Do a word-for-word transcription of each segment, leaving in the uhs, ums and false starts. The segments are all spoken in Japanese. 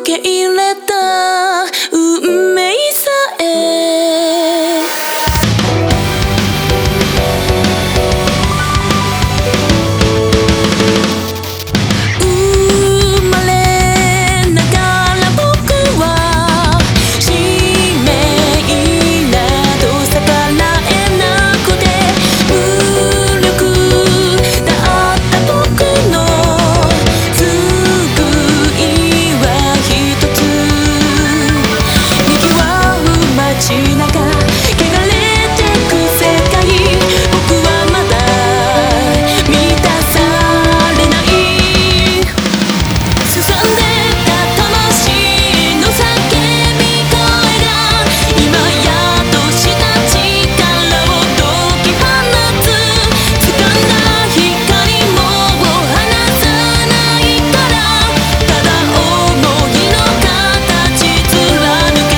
け入れた運命さえ生まれながら僕は使命など逆らえなくて無力だった僕の救いは一つにぎわう街中汚れてく世界僕はまだ満たされないすさんでた魂の叫び声が今やっとした力を解き放つ掴んだ光も離さないからただ想いの形貫け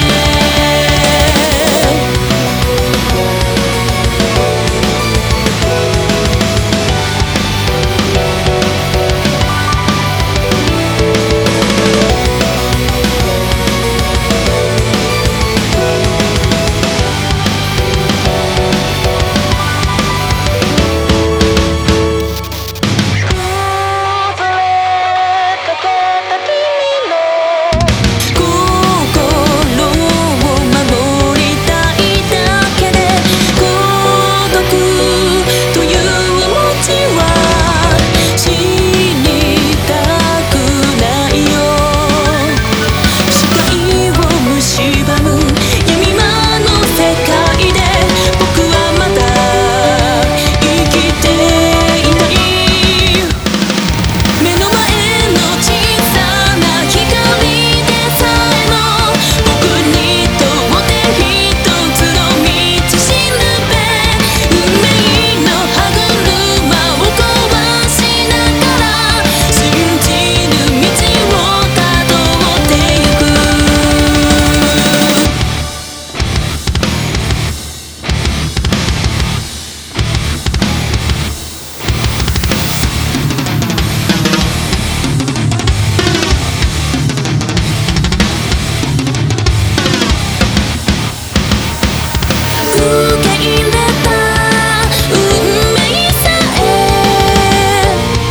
受け入れた運命さえ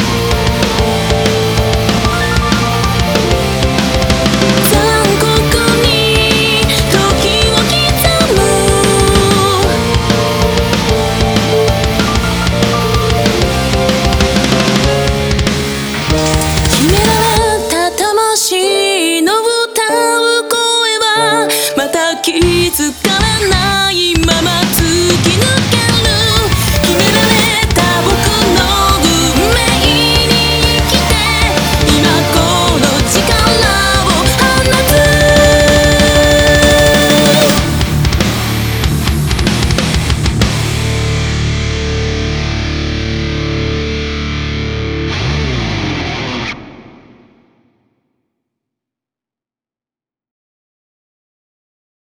残酷に時を刻む決めら